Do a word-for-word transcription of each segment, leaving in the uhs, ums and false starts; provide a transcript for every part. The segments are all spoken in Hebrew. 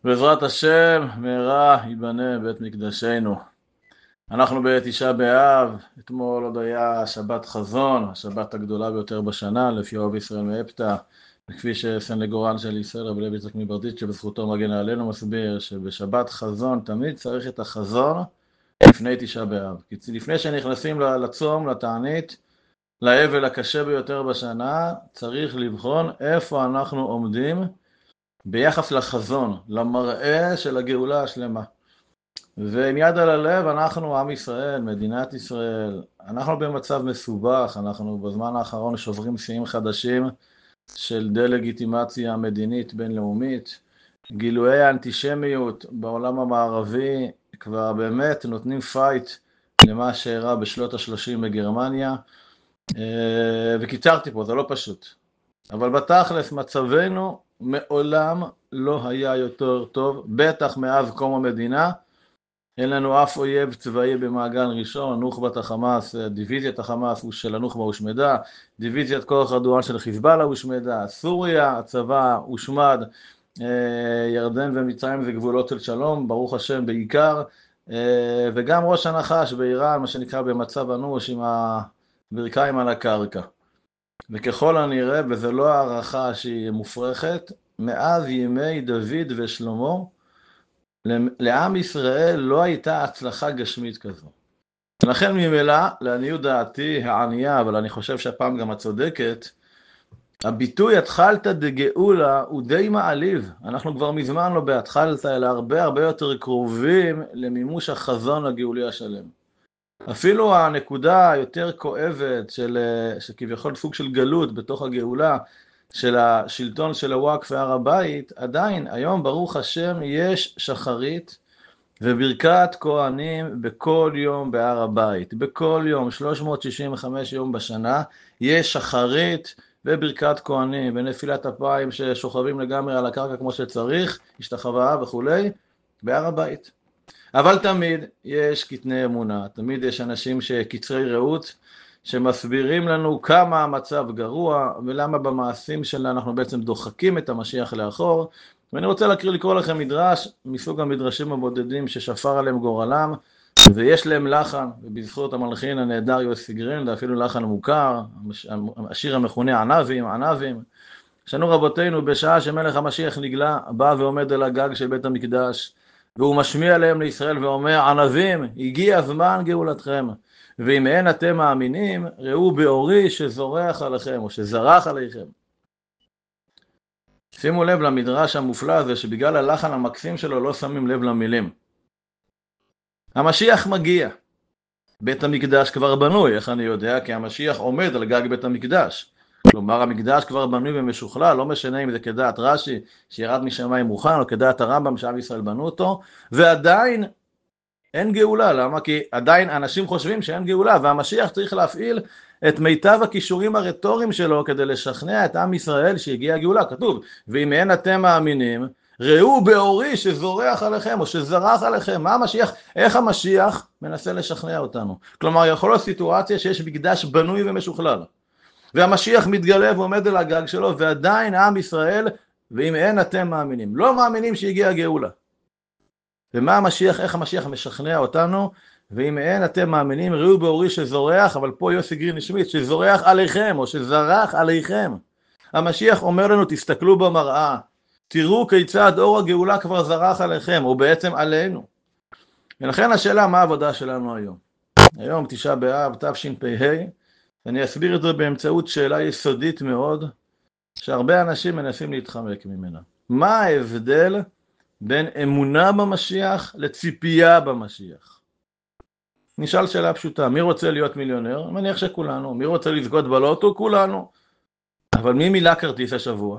בעזרת השם, מהרה ייבנה בית מקדשנו. אנחנו בתשעה באב, אתמול עוד היה שבת חזון, השבת הגדולה ביותר בשנה, לפי אוהב ישראל מאפתא, וכפי שסנגורן של ישראל, רבי לוי יצחק מברדיצ'ב, שבזכותו מגן עלינו, מסביר שבשבת חזון תמיד צריך את החזון לפני תשעה באב. כי לפני שנכנסים לצום, לתענית, לאבל הקשה ביותר בשנה, צריך לבחון איפה אנחנו עומדים ביחס לחזון, למראה של הגאולה השלמה. ועם יד על הלב, אנחנו עם ישראל, מדינת ישראל, אנחנו במצב מסובך, אנחנו בזמן האחרון שוברים שיאים חדשים של דה-לגיטימציה מדינית בינלאומית, גילויי האנטישמיות בעולם המערבי כבר באמת נותנים פייט למה שאירע בשנות ה-שלושים בגרמניה, וקיצרתי פה, זה לא פשוט. אבל בתכלס מצבנו מעולם לא היה יותר טוב, בטח מאז קום המדינה. אין לנו אף אויב צבאי במעגל ראשון, נוח'בת החמאס, דיוויזיית החמאס של הנוח'בה הושמדה, דיוויזיית כוח רדואן של חיזבאללה הושמדה, סוריה, הצבא הושמד, ירדן ומצרים זה גבולות של שלום, ברוך השם בעיקר, וגם ראש הנחש באיראן, מה שנקרא במצב אנוש עם הברכיים על הקרקע. וככל הנראה, וזה לא הערכה שהיא מופרכת, מאז ימי דוד ושלמה, לעם ישראל לא הייתה הצלחה גשמית כזו. לכן ממילא, לעניות דעתי הענייה, אבל אני חושב שהפעם גם הצודקת, הביטוי התחלת דגאולה הוא די מעליב. אנחנו כבר מזמן לא בהתחלת, אלא הרבה הרבה יותר קרובים למימוש החזון הגאולי השלם. אפילו הנקודה היותר כואבת של, שכביכול סוג של גלות בתוך הגאולה, של השלטון של הוואקף והר הבית, עדיין היום ברוך השם יש שחרית וברכת כהנים בכל יום בהר הבית. בכל יום, שלוש מאות שישים וחמישה יום בשנה, יש שחרית וברכת כהנים ונפילת אפיים ששוכבים לגמרי על הקרקע כמו שצריך, השתחווה וכולי, בהר הבית. אבל תמיד יש קטני אמונה, תמיד יש אנשים שקצרי ראות, שמסבירים לנו כמה המצב גרוע, ולמה במעשים שלה אנחנו בעצם דוחקים את המשיח לאחור. ואני רוצה להקריא לקרוא לכם מדרש, מסוג המדרשים הבודדים ששפר עליהם גורלם, ויש להם לחן, ובזכות המלחין הנהדר יוסי גרינד, אפילו לחן מוכר, השיר המכונה ענבים, ענבים. שנו רבותינו, בשעה שמלך המשיח נגלה, בא ועומד על הגג של בית המקדש, והוא משמיע להם לישראל ואומר, ענבים, הגיע זמן גאולתכם, ואם אין אתם מאמינים, ראו באורי שזורח עליכם, או שזרח עליכם. שימו לב למדרש המופלא הזה, שבגלל הלחן המקסים שלו לא שמים לב למילים. המשיח מגיע. בית המקדש כבר בנוי, איך אני יודע? כי המשיח עומד על גג בית המקדש. כלומר, המקדש כבר בנוי ומשוכלל, לא משנה אם זה כדעת רש"י, שירד משמיים מוכן, או כדעת הרמב"ם שעם ישראל בנו אותו, ועדיין אין גאולה. למה? כי עדיין אנשים חושבים שאין גאולה, והמשיח צריך להפעיל את מיטב הכישורים הרטוריים שלו, כדי לשכנע את עם ישראל שהגיעה גאולה. כתוב, ואם אין אתם מאמינים, ראו באורי שזורח עליכם, או שזרח עליכם. מה המשיח? איך המשיח מנסה לשכנע אותנו? כלומר, יכול להיות סיטואציה שיש מקדש בנוי ומשוכלל, והמשיח מתגלה ועומד על הגג שלו, ועדיין עם ישראל, ואם אין אתם מאמינים, לא מאמינים שהגיעה גאולה. ומה המשיח, איך המשיח משכנע אותנו? ואם אין אתם מאמינים, ראו באורי שזורח, אבל פה יוסי גרין השמיט, שזורח עליכם, או שזרח עליכם. המשיח אומר לנו, תסתכלו במראה, תראו כיצד אור הגאולה כבר זרח עליכם, או בעצם עלינו. ולכן השאלה, מה העבודה שלנו היום? היום תשעה באב, תשפ"ה, אני אסביר את זה באמצעות שאלה יסודית מאוד, שהרבה אנשים מנסים להתחמק ממנה. מה ההבדל בין אמונה במשיח לציפייה במשיח? נשאל שאלה פשוטה, מי רוצה להיות מיליונר? אני מניח שכולנו. מי רוצה לזכות בלוטו? כולנו. אבל מי מילא כרטיס השבוע?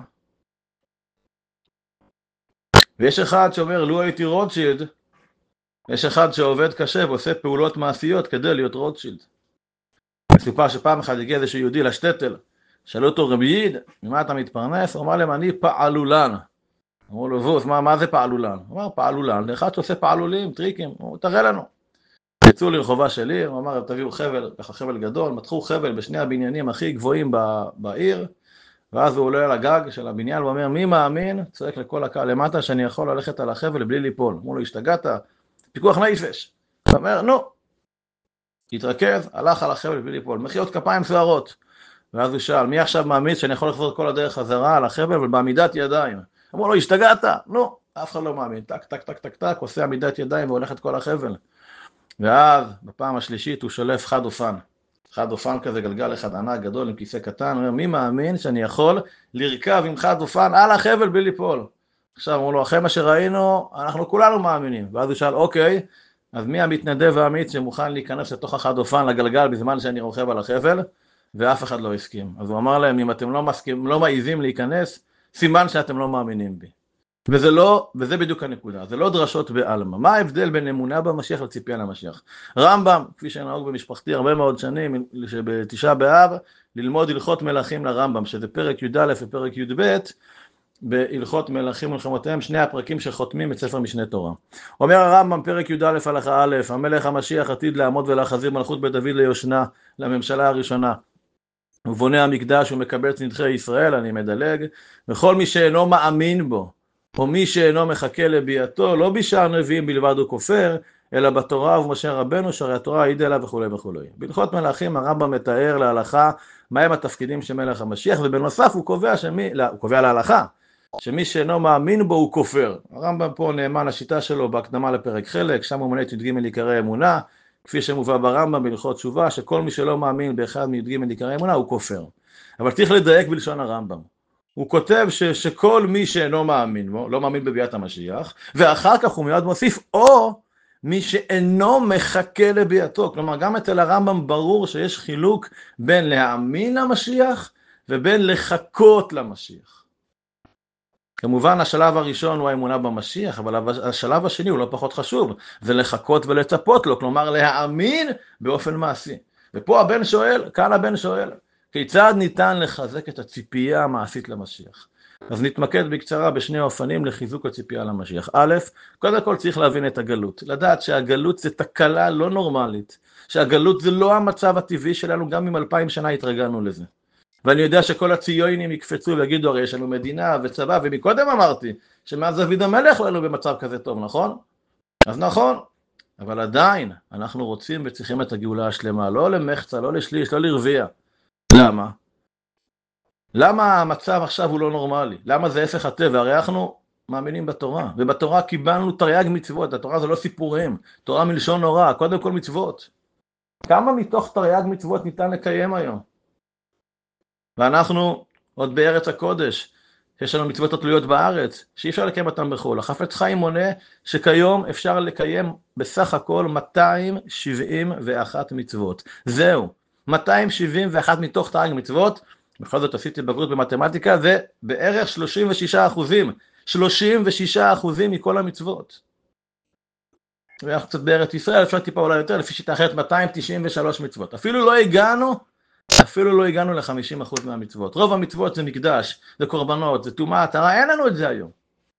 ויש אחד שאומר, לו הייתי רוטשילד, יש אחד שעובד קשה ועושה פעולות מעשיות כדי להיות רוטשילד. מסופר שפעם אחד הגיע איזשהו יהודי לשטטל, שאלו אותו, רבי יד, ממה אתה מתפרנס? הוא אמר להם, אני פעלולן. אמרו לו, ווס, מה, מה זה פעלולן? הוא אמר, פעלולן, לאחד שעושה פעלולים, טריקים, הוא תראה לנו. יצאו לרחובה של עיר, הוא אמר, תביאו חבל, ככה חבל גדול, מתחו חבל בשני הבניינים הכי גבוהים בעיר, ואז הוא עולה על הגג של הבניין ואומר, מי מאמין? צועק לכל הקהל למטה שאני יכול ללכת על החבל בלי ליפול. אמרו לו, השתגעת, פיקוח נפש. הוא אומר, נו, התרכז, הלך על החבל בלי ליפול, מחיאות כפיים סוערות. ואז הוא שאל, מי עכשיו מאמין שאני יכול לחזור כל הדרך חזרה על החבל ובעמידת ידיים? אמרו לו, השתגעת? נו, אף אחד לא מאמין, טק, טק, טק, טק, טק, עושה עמידת ידיים והולך את כל החבל. ואז בפעם השלישית הוא שולף חד אופן. חד אופן כזה, גלגל אחד ענק גדול עם כיסא קטן, אומר, מי מאמין שאני יכול לרכב עם חד אופן על החבל בלי ליפול? עכשיו אמרו לו, אחרי מה שראינו, אנחנו כולנו מאמינים. ואז הוא שאל, אוקיי, אז מי המתנדב והאמיץ שמוכן להיכנס לתוך החד אופן לגלגל בזמן שאני רוכב על החבל? ואף אחד לא הסכים. אז הוא אמר להם, אם אתם לא מסכים, לא מעיזים להיכנס, סימן שאתם לא מאמינים בי. וזה לא, וזה בדיוק הנקודה, זה לא דרשות בעלמא. מה ההבדל בין אמונה במשיח לציפייה למשיח? רמב"ם, כפי שנהוג במשפחתי הרבה מאוד שנים, שבתשעה באב, ללמוד הלכות מלכים לרמב"ם, שזה פרק י"א ופרק י"ב, בהלכות מלכים ולחמותיהם, שני הפרקים שחותמים את ספר משנה תורה. אומר הרמב"ם, פרק י"א הלכה א', המלך המשיח עתיד לעמוד ולהחזיר מלכות בית דוד ליושנה, לממשלה הראשונה. הוא בונה המקדש ומקבל את נדחי ישראל, אני מדלג, וכל מי שאינו מאמין בו, או מי שאינו מחכה לביאתו, לא בשער נביאים בלבד הוא כופר, אלא בתורה ובמשה רבנו, שהרי התורה העידה עליו וכו' וכו'. בהלכות מלכים הרמב"ם מתאר להלכה מהם התפקידים של מלך המשיח, ובנוסף הוא קובע שמי, לא, הוא קובע להלכה, שמי שאינו מאמין בו הוא כופר. הרמב"ם פה נאמן השיטה שלו בהקדמה לפרק חלק, שם הוא מונה את י"ג עיקרי אמונה, כפי שמובא ברמב"ם בהלכות תשובה, שכל מי שלא מאמין באחד מי"ג עיקרי אמונה הוא כופר. אבל צריך לדייק בלשון הרמב"ם. הוא כותב ש, שכל מי שאינו מאמין בו, לא מאמין בביאת המשיח, ואחר כך הוא מיד מוסיף, או מי שאינו מחכה לביאתו. כלומר, גם אצל הרמב"ם ברור שיש חילוק בין להאמין למשיח, ובין לחכות למשיח. כמובן, השלב הראשון הוא האמונה במשיח, אבל השלב השני הוא לא פחות חשוב, זה לחכות ולצפות לו, כלומר להאמין באופן מעשי. ופה הבן שואל, כאן הבן שואל, כיצד ניתן לחזק את הציפייה המעשית למשיח? אז נתמקד בקצרה בשני אופנים לחיזוק הציפייה למשיח. א', קודם כל צריך להבין את הגלות, לדעת שהגלות זה תקלה לא נורמלית, שהגלות זה לא המצב הטבעי שלנו, גם אם אלפיים שנה התרגלנו לזה. ואני יודע שכל הציונים יקפצו ויגידו, הרי יש לנו מדינה וצבא, ומקודם אמרתי שמאז דוד המלך לא היינו במצב כזה טוב, נכון? אז נכון, אבל עדיין אנחנו רוצים וצריכים את הגאולה השלמה, לא למחצה, לא לשליש, לא לרביע. למה? למה המצב עכשיו הוא לא נורמלי? למה זה הפך הטבע? הרי אנחנו מאמינים בתורה, ובתורה קיבלנו תרי"ג מצוות, התורה זה לא סיפורים, תורה מלשון הוראה, קודם כל מצוות. כמה מתוך תרי"ג מצוות ניתן לקיים היום? ואנחנו עוד בארץ הקודש, יש לנו מצוות התלויות בארץ, שאי אפשר לקיים אותם בחו"ל. החפץ חיים מונה שכיום אפשר לקיים בסך הכל מאתיים שבעים ואחת מצוות. זהו, מאתיים שבעים ואחת מתוך תרי"ג מצוות, בכל זאת עשיתי בגרות במתמטיקה, זה בערך שלושים ושישה אחוזים, שלושים ושישה אחוזים מכל המצוות. ואנחנו קצת בארץ ישראל, אפשר טיפה אולי יותר, לפי שיטה אחרת מאתיים תשעים ושלוש מצוות. אפילו לא הגענו, אפילו לא הגענו ל-חמישים אחוז מהמצוות. רוב המצוות זה מקדש, זה קורבנות, זה טומאה, טהרה, אין לנו את זה היום.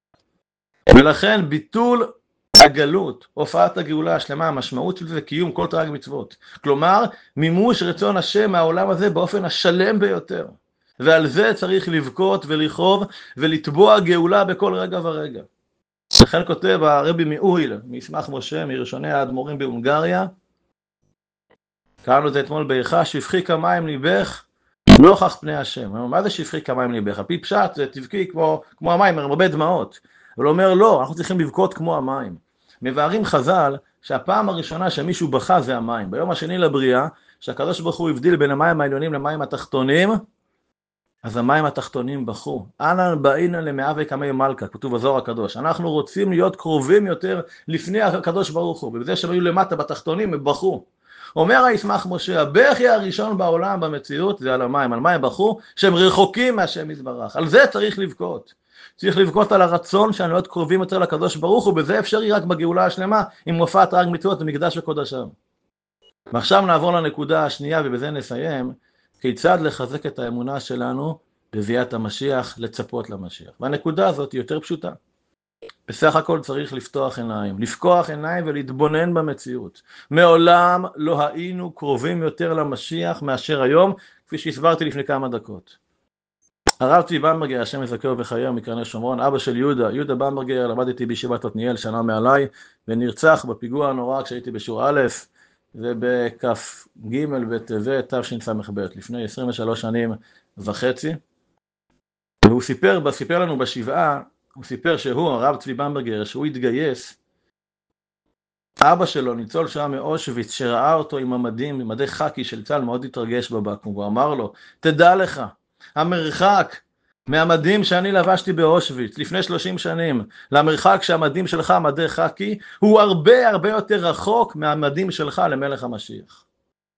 ולכן ביטול הגלות, הופעת הגאולה השלמה, המשמעות של זה קיום כל תרי"ג מצוות. כלומר, מימוש רצון השם מהעולם הזה באופן השלם ביותר. ועל זה צריך לבכות ולכאוב ולתבוע גאולה בכל רגע ורגע. לכן כותב הרבי מאוהיל, מסמך משה, מראשוני האדמו"רים בהונגריה, קראנו את זה אתמול באיכה, שפכי כמים ליבך, נוכח פני השם. מה זה שפכי כמים ליבך? על פי פשט זה תבכי כמו, כמו המים, הרבה דמעות. אבל הוא אומר לא, אנחנו צריכים לבכות כמו המים. מבארים חז"ל שהפעם הראשונה שמישהו בכה זה המים. ביום השני לבריאה, שהקדוש ברוך הוא הבדיל בין המים העליונים למים התחתונים, אז המים התחתונים בכו. אנא באינא למאהבי כמי מלכה, כתוב בזוהר הקדוש. אנחנו רוצים להיות קרובים יותר לפני הקדוש ברוך הוא, ובזה שהם היו למטה בתחתונים הם בכו. אומר הישמח משה, הבכי הראשון בעולם במציאות זה על המים, על מים בכו, שהם רחוקים מהשם יתברך. על זה צריך לבכות. צריך לבכות על הרצון שאנו להיות קרובים יותר לקדוש ברוך הוא, ובזה אפשרי רק בגאולה השלמה, עם מופעת תרי"ג מצוות ומקדש וקודשם. ועכשיו נעבור לנקודה השנייה, ובזה נסיים, כיצד לחזק את האמונה שלנו בביאת המשיח, לצפות למשיח. והנקודה הזאת היא יותר פשוטה. בסך הכל צריך לפתוח עיניים, לפקוח עיניים ולהתבונן במציאות. מעולם לא היינו קרובים יותר למשיח מאשר היום, כפי שהסברתי לפני כמה דקות. הרב צבי במברגר, השם יזכהו בחייו, מקרני שומרון, אבא של יהודה, יהודה במברגר, למד איתי בישיבת עתניאל שנה מעליי, ונרצח בפיגוע הנורא כשהייתי בשיעור א', ובכ"ג בטבת תשס"ב, לפני עשרים ושלוש שנים וחצי. והוא סיפר, סיפר לנו בשבעה, הוא סיפר שהוא, הרב צבי במברגר, שהוא התגייס, אבא שלו, ניצול שואה מאושוויץ, שראה אותו עם המדים, עם מדי חקי של צה"ל, מאוד התרגש בבקו"ם, והוא אמר לו, תדע לך, המרחק מהמדים שאני לבשתי באושוויץ לפני שלושים שנים, למרחק שהמדים שלך, מדי חקי, הוא הרבה הרבה יותר רחוק מהמדים שלך למלך המשיח.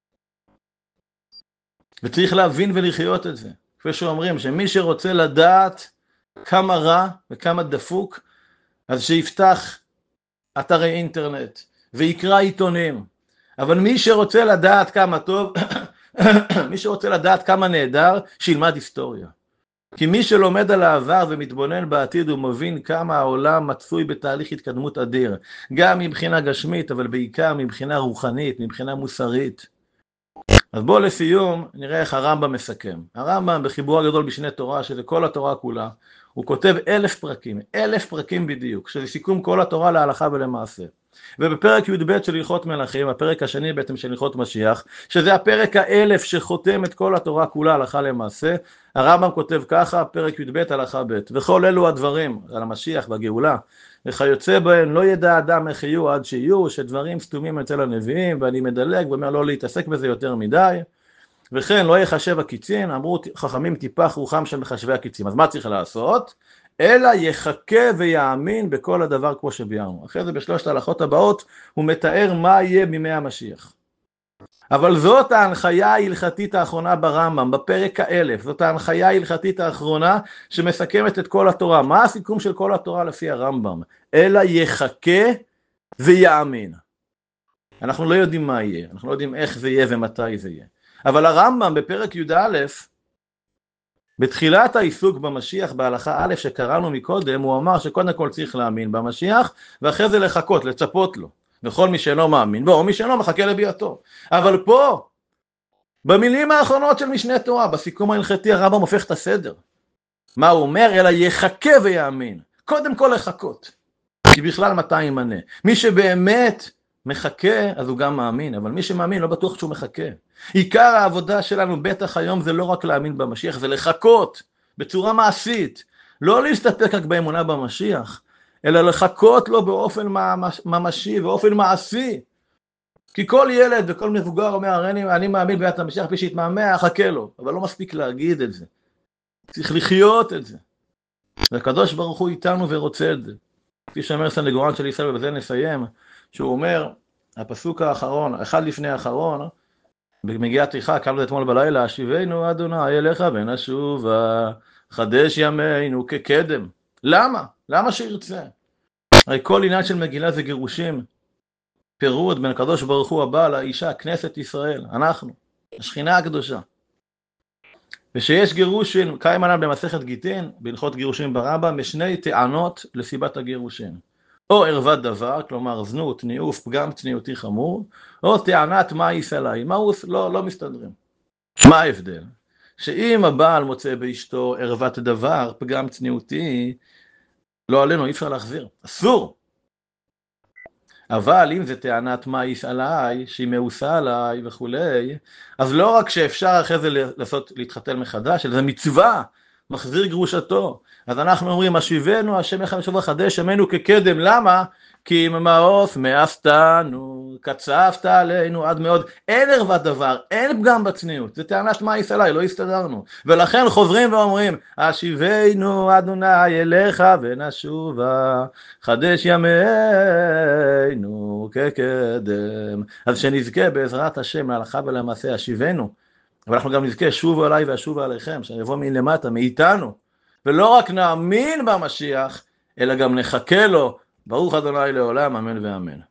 וצריך להבין ולחיות את זה. כפי שאומרים, שמי שרוצה לדעת כמה רע וכמה דפוק, אז שיפתח אתרי אינטרנט ויקרא עיתונים. אבל מי שרוצה לדעת כמה טוב, מי שרוצה לדעת כמה נהדר, שילמד היסטוריה. כי מי שלומד על העבר ומתבונן בעתיד, הוא מבין כמה העולם מצוי בתהליך התקדמות אדיר. גם מבחינה גשמית, אבל בעיקר מבחינה רוחנית, מבחינה מוסרית. אז בואו לסיום, נראה איך הרמב"ם מסכם. הרמב"ם בחיבורו הגדול בשני תורה, שזה כל התורה כולה, הוא כותב אלף פרקים, אלף פרקים בדיוק, שזה סיכום כל התורה להלכה ולמעשה. ובפרק י"ב של הלכות מלכים, הפרק השני בעצם של הלכות משיח, שזה הפרק האלף שחותם את כל התורה כולה הלכה למעשה, הרמב"ם כותב ככה, פרק י"ב הלכה ב', וכל אלו הדברים על המשיח והגאולה, וכיוצא בהם לא ידע אדם איך יהיו עד שיהיו, שדברים סתומים אצל הנביאים, ואני מדלג ואומר לא להתעסק בזה יותר מדי, וכן לא יחשב הקיצין, אמרו חכמים טיפח רוחם של מחשבי הקיצים. אז מה צריך לעשות? אלא יחכה ויאמין בכל הדבר כמו שביארנו. אחרי זה בשלושת ההלכות הבאות הוא מתאר מה יהיה בימי המשיח. אבל זאת ההנחיה ההלכתית האחרונה ברמב"ם, בפרק האלף, זאת ההנחיה ההלכתית האחרונה שמסכמת את כל התורה. מה הסיכום של כל התורה לפי הרמב"ם? אלא יחכה ויאמין. אנחנו לא יודעים מה יהיה, אנחנו לא יודעים איך זה יהיה ומתי זה יהיה. אבל הרמב"ם בפרק י"א, בתחילת העיסוק במשיח בהלכה א' שקראנו מקודם, הוא אמר שקודם כל צריך להאמין במשיח, ואחרי זה לחכות, לצפות לו. וכל מי שאינו מאמין בו, או מי שאינו מחכה לביאתו. אבל פה, במילים האחרונות של משנה תורה, בסיכום ההלכתי הרמב"ם הופך את הסדר. מה הוא אומר? אלא יחכה ויאמין. קודם כל לחכות. כי בכלל מתי ימנה. מי שבאמת מחכה, אז הוא גם מאמין, אבל מי שמאמין לא בטוח שהוא מחכה. עיקר העבודה שלנו בטח היום זה לא רק להאמין במשיח, זה לחכות בצורה מעשית. לא להסתפק רק באמונה במשיח, אלא לחכות לו באופן ממשי ואופן מעשי. כי כל ילד וכל מבוגר אומר, אני, אני מאמין ביאת המשיח, פי שיתמהמה, חכה לו. אבל לא מספיק להגיד את זה. צריך לחיות את זה. והקדוש ברוך הוא איתנו ורוצה את זה. כפי שאומר סנגורן של ישראל, ובזה נסיים, שהוא אומר, הפסוק האחרון, אחד לפני האחרון, במגיעת איכה, קראנו אתמול בלילה, השיבנו אדוני אליך ונשובה, חדש ימינו כקדם. למה? למה שירצה? הרי כל עניין של מגילה זה גירושים, פירוד בין הקדוש ברוך הוא הבא לאישה, כנסת ישראל, אנחנו, השכינה הקדושה. ושיש גירושים, קיים עליו במסכת גיטין, בהלכות גירושים ברמב"ם, משני טענות לסיבת הגירושים. או ערוות דבר, כלומר זנות, ניאוף, פגם צניעותי חמור, או טענת מה יישא עליי, מה הוא לא, לא מסתדרים. מה ההבדל? שאם הבעל מוצא באשתו ערוות דבר, פגם צניעותי, לא עלינו, אי אפשר להחזיר, אסור. אבל אם זה טענת מה יישא עליי, שהיא מאוסה עליי וכולי, אז לא רק שאפשר אחרי זה לעשות, להתחתן מחדש, אלא זה מצווה, מחזיר גרושתו. אז אנחנו אומרים, השיבנו השם יחד ושוב חדש ימינו כקדם. למה? כי אם מעוף מאפתנו, קצפת עלינו עד מאוד. אין ערוות דבר, אין פגם בצניעות. זה טענת מה יישא עליי, לא הסתדרנו. ולכן חוזרים ואומרים, השיבנו אדוני אליך ונשובה, חדש ימינו כקדם. אז שנזכה בעזרת השם להלכה ולמעשה, השיבנו. אבל אנחנו גם נזכה, שובו עליי ואשובו עליכם, שיבוא מלמטה, מאיתנו. ולא רק נאמין במשיח, אלא גם נחכה לו. ברוך אדוני לעולם, אמן ואמן.